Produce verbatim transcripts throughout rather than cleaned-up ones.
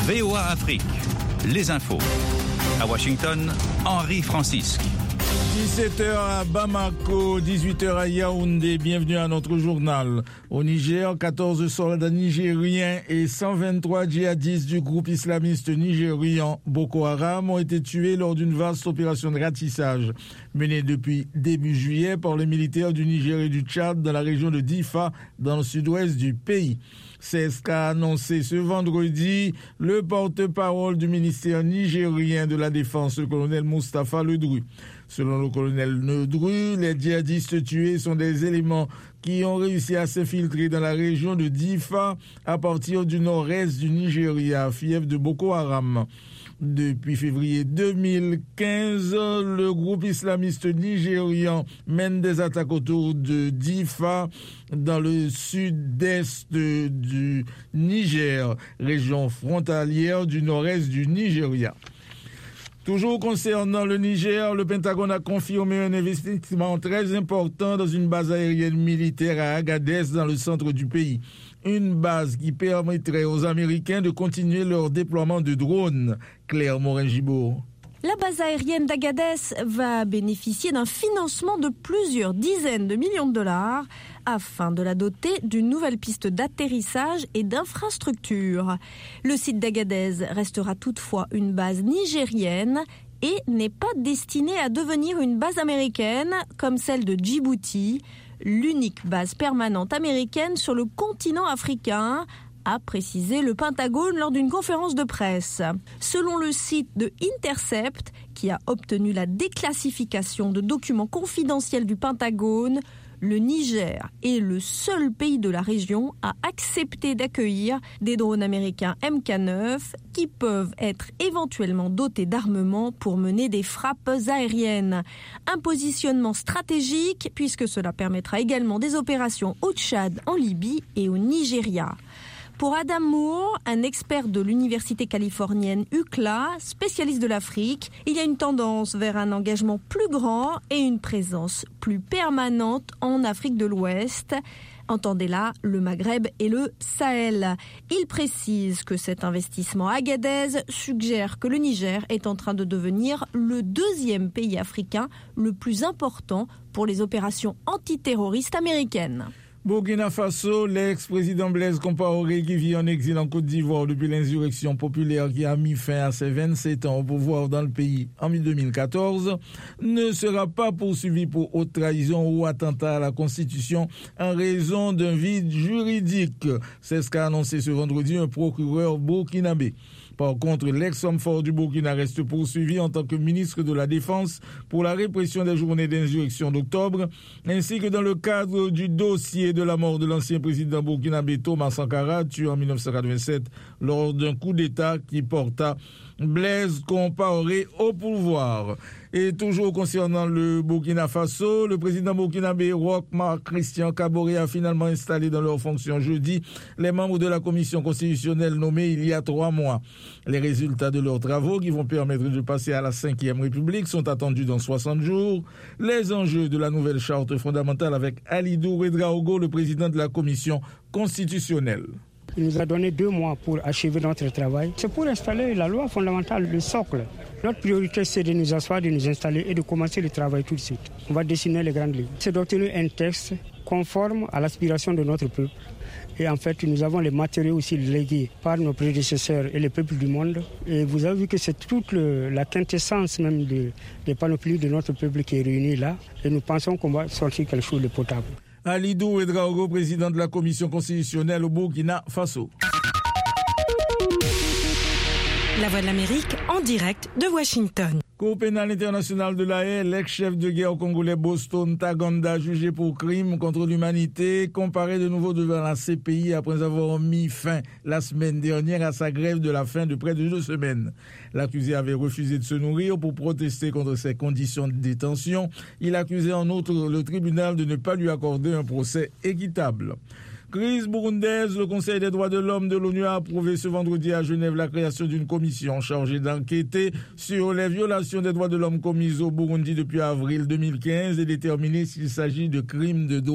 V O A Afrique, les infos. À Washington, Henri Francisque. dix-sept heures à Bamako, dix-huit heures à Yaoundé. Bienvenue à notre journal. Au Niger, quatorze soldats nigériens et cent vingt-trois djihadistes du groupe islamiste nigérian Boko Haram ont été tués lors d'une vaste opération de ratissage menée depuis début juillet par les militaires du Niger et du Tchad dans la région de Difa, dans le sud-ouest du pays. C'est ce qu'a annoncé ce vendredi le porte-parole du ministère nigérien de la Défense, le colonel Mustapha Ledru. Selon le colonel Ledru, les djihadistes tués sont des éléments qui ont réussi à s'infiltrer dans la région de Difa à partir du nord-est du Nigeria, fief de Boko Haram. Depuis février deux mille quinze, le groupe islamiste nigérian mène des attaques autour de Difa dans le sud-est du Niger, région frontalière du nord-est du Nigeria. Toujours concernant le Niger, le Pentagone a confirmé un investissement très important dans une base aérienne militaire à Agadez, dans le centre du pays. Une base qui permettrait aux Américains de continuer leur déploiement de drones. Claire Morin-Gibault. La base aérienne d'Agadez va bénéficier d'un financement de plusieurs dizaines de millions de dollars afin de la doter d'une nouvelle piste d'atterrissage et d'infrastructure. Le site d'Agadez restera toutefois une base nigérienne et n'est pas destiné à devenir une base américaine comme celle de Djibouti, l'unique base permanente américaine sur le continent africain, a précisé le Pentagone lors d'une conférence de presse. Selon le site de Intercept, qui a obtenu la déclassification de documents confidentiels du Pentagone, le Niger est le seul pays de la région à accepter d'accueillir des drones américains M K neuf qui peuvent être éventuellement dotés d'armement pour mener des frappes aériennes. Un positionnement stratégique puisque cela permettra également des opérations au Tchad, en Libye et au Nigeria. Pour Adam Moore, un expert de l'université californienne U C L A, spécialiste de l'Afrique, il y a une tendance vers un engagement plus grand et une présence plus permanente en Afrique de l'Ouest. Entendez là le Maghreb et le Sahel. Il précise que cet investissement à Agadez suggère que le Niger est en train de devenir le deuxième pays africain le plus important pour les opérations antiterroristes américaines. Burkina Faso, l'ex-président Blaise Compaoré, qui vit en exil en Côte d'Ivoire depuis l'insurrection populaire qui a mis fin à ses vingt-sept ans au pouvoir dans le pays en deux mille quatorze, ne sera pas poursuivi pour haute trahison ou attentat à la Constitution en raison d'un vide juridique. C'est ce qu'a annoncé ce vendredi un procureur burkinabé. Par contre, l'ex-homme fort du Burkina reste poursuivi en tant que ministre de la Défense pour la répression des journées d'insurrection d'octobre, ainsi que dans le cadre du dossier de la mort de l'ancien président burkinabé Thomas Sankara, tué en dix-neuf cent quatre-vingt-sept lors d'un coup d'État qui porta Blaise Compaoré au pouvoir. Et toujours concernant le Burkina Faso, le président burkinabé Roch Marc Christian Kaboré a finalement installé dans leurs fonctions jeudi les membres de la commission constitutionnelle nommée il y a trois mois. Les résultats de leurs travaux, qui vont permettre de passer à la cinquième République, sont attendus dans soixante jours. Les enjeux de la nouvelle charte fondamentale avec Alidou Ouedraogo, le président de la commission constitutionnelle. Il nous a donné deux mois pour achever notre travail. C'est pour installer la loi fondamentale, le socle. Notre priorité, c'est de nous asseoir, de nous installer et de commencer le travail tout de suite. On va dessiner les grandes lignes. C'est d'obtenir un texte conforme à l'aspiration de notre peuple. Et en fait, nous avons les matériaux aussi légués par nos prédécesseurs et les peuples du monde. Et vous avez vu que c'est toute le, la quintessence même de, des panoplies de notre peuple qui est réunie là. Et nous pensons qu'on va sortir quelque chose de potable. Alidou Ouedraogo, président de la commission constitutionnelle au Burkina Faso. La Voix de l'Amérique en direct de Washington. Cour pénale internationale de La Haye, l'ex-chef de guerre congolais Boston Ntaganda, jugé pour crime contre l'humanité, comparé de nouveau devant la C P I après avoir mis fin la semaine dernière à sa grève de la faim de près de deux semaines. L'accusé avait refusé de se nourrir pour protester contre ses conditions de détention. Il accusait en outre le tribunal de ne pas lui accorder un procès équitable. Crise burundaise, le Conseil des droits de l'homme de l'ONU a approuvé ce vendredi à Genève la création d'une commission chargée d'enquêter sur les violations des droits de l'homme commises au Burundi depuis avril deux mille quinze et déterminer s'il s'agit de crimes de droits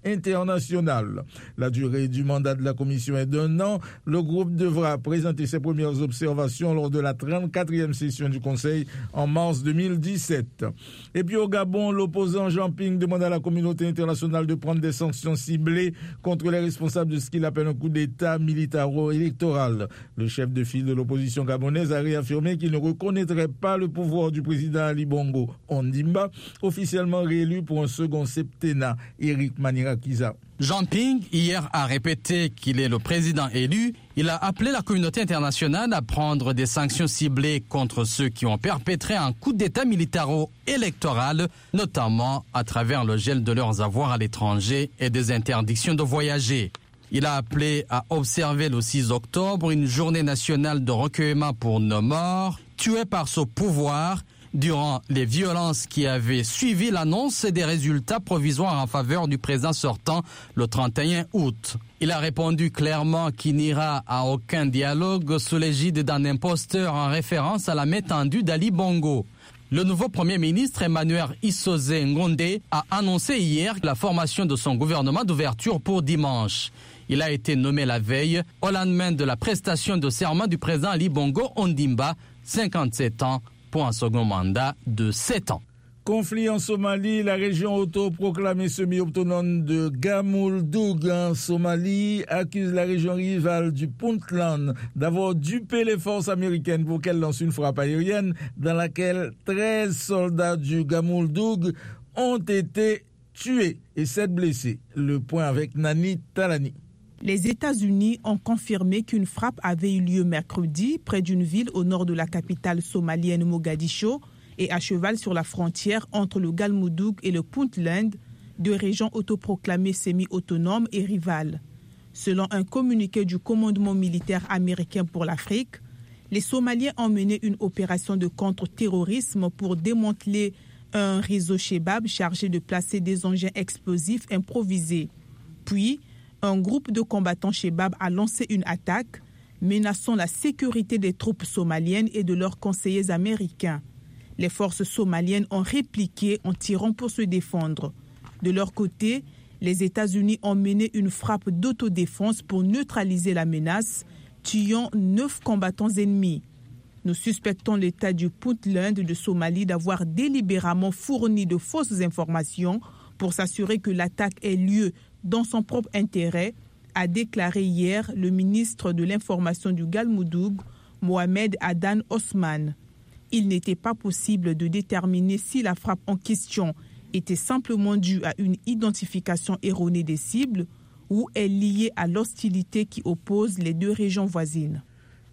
internationale. La durée du mandat de la commission est d'un an. Le groupe devra présenter ses premières observations lors de la trente-quatrième session du Conseil en mars deux mille dix-sept. Et puis au Gabon, l'opposant Jean Ping demande à la communauté internationale de prendre des sanctions ciblées contre les responsables de ce qu'il appelle un coup d'État militaro-électoral. Le chef de file de l'opposition gabonaise a réaffirmé qu'il ne reconnaîtrait pas le pouvoir du président Ali Bongo Ondimba, officiellement réélu pour un second septennat. Eric Manirakiza. Jean Ping, hier, a répété qu'il est le président élu. Il a appelé la communauté internationale à prendre des sanctions ciblées contre ceux qui ont perpétré un coup d'État militaro-électoral, notamment à travers le gel de leurs avoirs à l'étranger et des interdictions de voyager. Il a appelé à observer le six octobre une journée nationale de recueillement pour nos morts, tués par ce pouvoir, durant les violences qui avaient suivi l'annonce des résultats provisoires en faveur du président sortant le trente et un août. Il a répondu clairement qu'il n'ira à aucun dialogue sous l'égide d'un imposteur en référence à la main tendue d'Ali Bongo. Le nouveau Premier ministre Emmanuel Issoze Ngonde a annoncé hier la formation de son gouvernement d'ouverture pour dimanche. Il a été nommé la veille au lendemain de la prestation de serment du président Ali Bongo Ondimba, cinquante-sept ans, pour un second mandat de sept ans. Conflit en Somalie, la région autoproclamée semi-autonome de Gamuldoug en Somalie accuse la région rivale du Puntland d'avoir dupé les forces américaines pour qu'elles lancent une frappe aérienne dans laquelle treize soldats du Gamuldoug ont été tués et sept blessés. Le point avec Nani Talani. Les États-Unis ont confirmé qu'une frappe avait eu lieu mercredi près d'une ville au nord de la capitale somalienne Mogadiscio et à cheval sur la frontière entre le Galmudug et le Puntland, deux régions autoproclamées semi-autonomes et rivales. Selon un communiqué du commandement militaire américain pour l'Afrique, les Somaliens ont mené une opération de contre-terrorisme pour démanteler un réseau Shebab chargé de placer des engins explosifs improvisés. Puis, un groupe de combattants Shebab a lancé une attaque, menaçant la sécurité des troupes somaliennes et de leurs conseillers américains. Les forces somaliennes ont répliqué en tirant pour se défendre. De leur côté, les États-Unis ont mené une frappe d'autodéfense pour neutraliser la menace, tuant neuf combattants ennemis. Nous suspectons l'État du Puntland de Somalie d'avoir délibérément fourni de fausses informations pour s'assurer que l'attaque ait lieu dans son propre intérêt, a déclaré hier le ministre de l'Information du Galmudug, Mohamed Adan Osman. Il n'était pas possible de déterminer si la frappe en question était simplement due à une identification erronée des cibles ou est liée à l'hostilité qui oppose les deux régions voisines.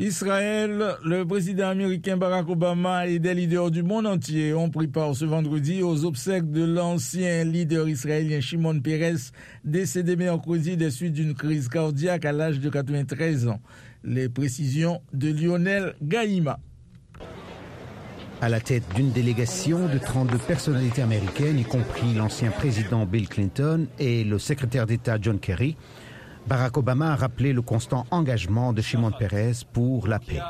Israël, le président américain Barack Obama et des leaders du monde entier ont pris part ce vendredi aux obsèques de l'ancien leader israélien Shimon Peres, décédé mercredi des suites d'une crise cardiaque à l'âge de quatre-vingt-treize ans. Les précisions de Lionel Gaïma. À la tête d'une délégation de trente-deux personnalités américaines, y compris l'ancien président Bill Clinton et le secrétaire d'État John Kerry, Barack Obama a rappelé le constant engagement de Shimon Peres pour la paix.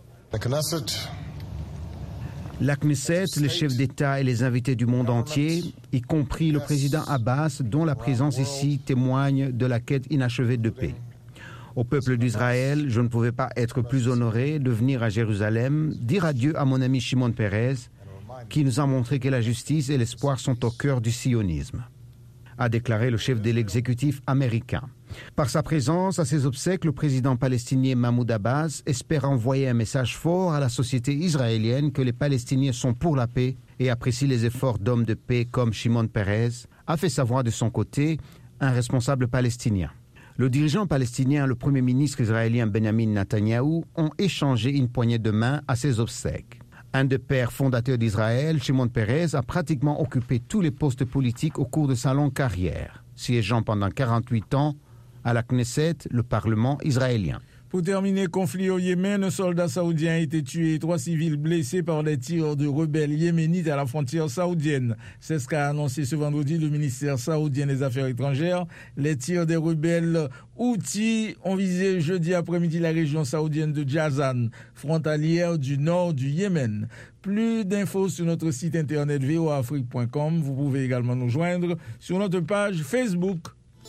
La Knesset, les chefs d'État et les invités du monde entier, y compris le président Abbas, dont la présence ici témoigne de la quête inachevée de paix. Au peuple d'Israël, je ne pouvais pas être plus honoré de venir à Jérusalem, dire adieu à mon ami Shimon Peres, qui nous a montré que la justice et l'espoir sont au cœur du sionisme, a déclaré le chef de l'exécutif américain. Par sa présence à ses obsèques, le président palestinien Mahmoud Abbas espère envoyer un message fort à la société israélienne que les Palestiniens sont pour la paix et apprécient les efforts d'hommes de paix comme Shimon Peres, a fait savoir de son côté un responsable palestinien. Le dirigeant palestinien et le premier ministre israélien Benjamin Netanyahou ont échangé une poignée de main à ses obsèques. Un des pères fondateurs d'Israël, Shimon Peres, a pratiquement occupé tous les postes politiques au cours de sa longue carrière, siégeant pendant quarante-huit ans à la Knesset, le Parlement israélien. Pour terminer, conflit au Yémen, un soldat saoudien a été tué et trois civils blessés par des tirs de rebelles yéménites à la frontière saoudienne. C'est ce qu'a annoncé ce vendredi le ministère saoudien des Affaires étrangères. Les tirs des rebelles Houthis ont visé jeudi après-midi la région saoudienne de Jazan, frontalière du nord du Yémen. Plus d'infos sur notre site internet v o afrique point com. Vous pouvez également nous joindre sur notre page Facebook.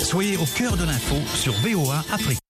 Soyez au cœur de l'info sur V O A Afrique.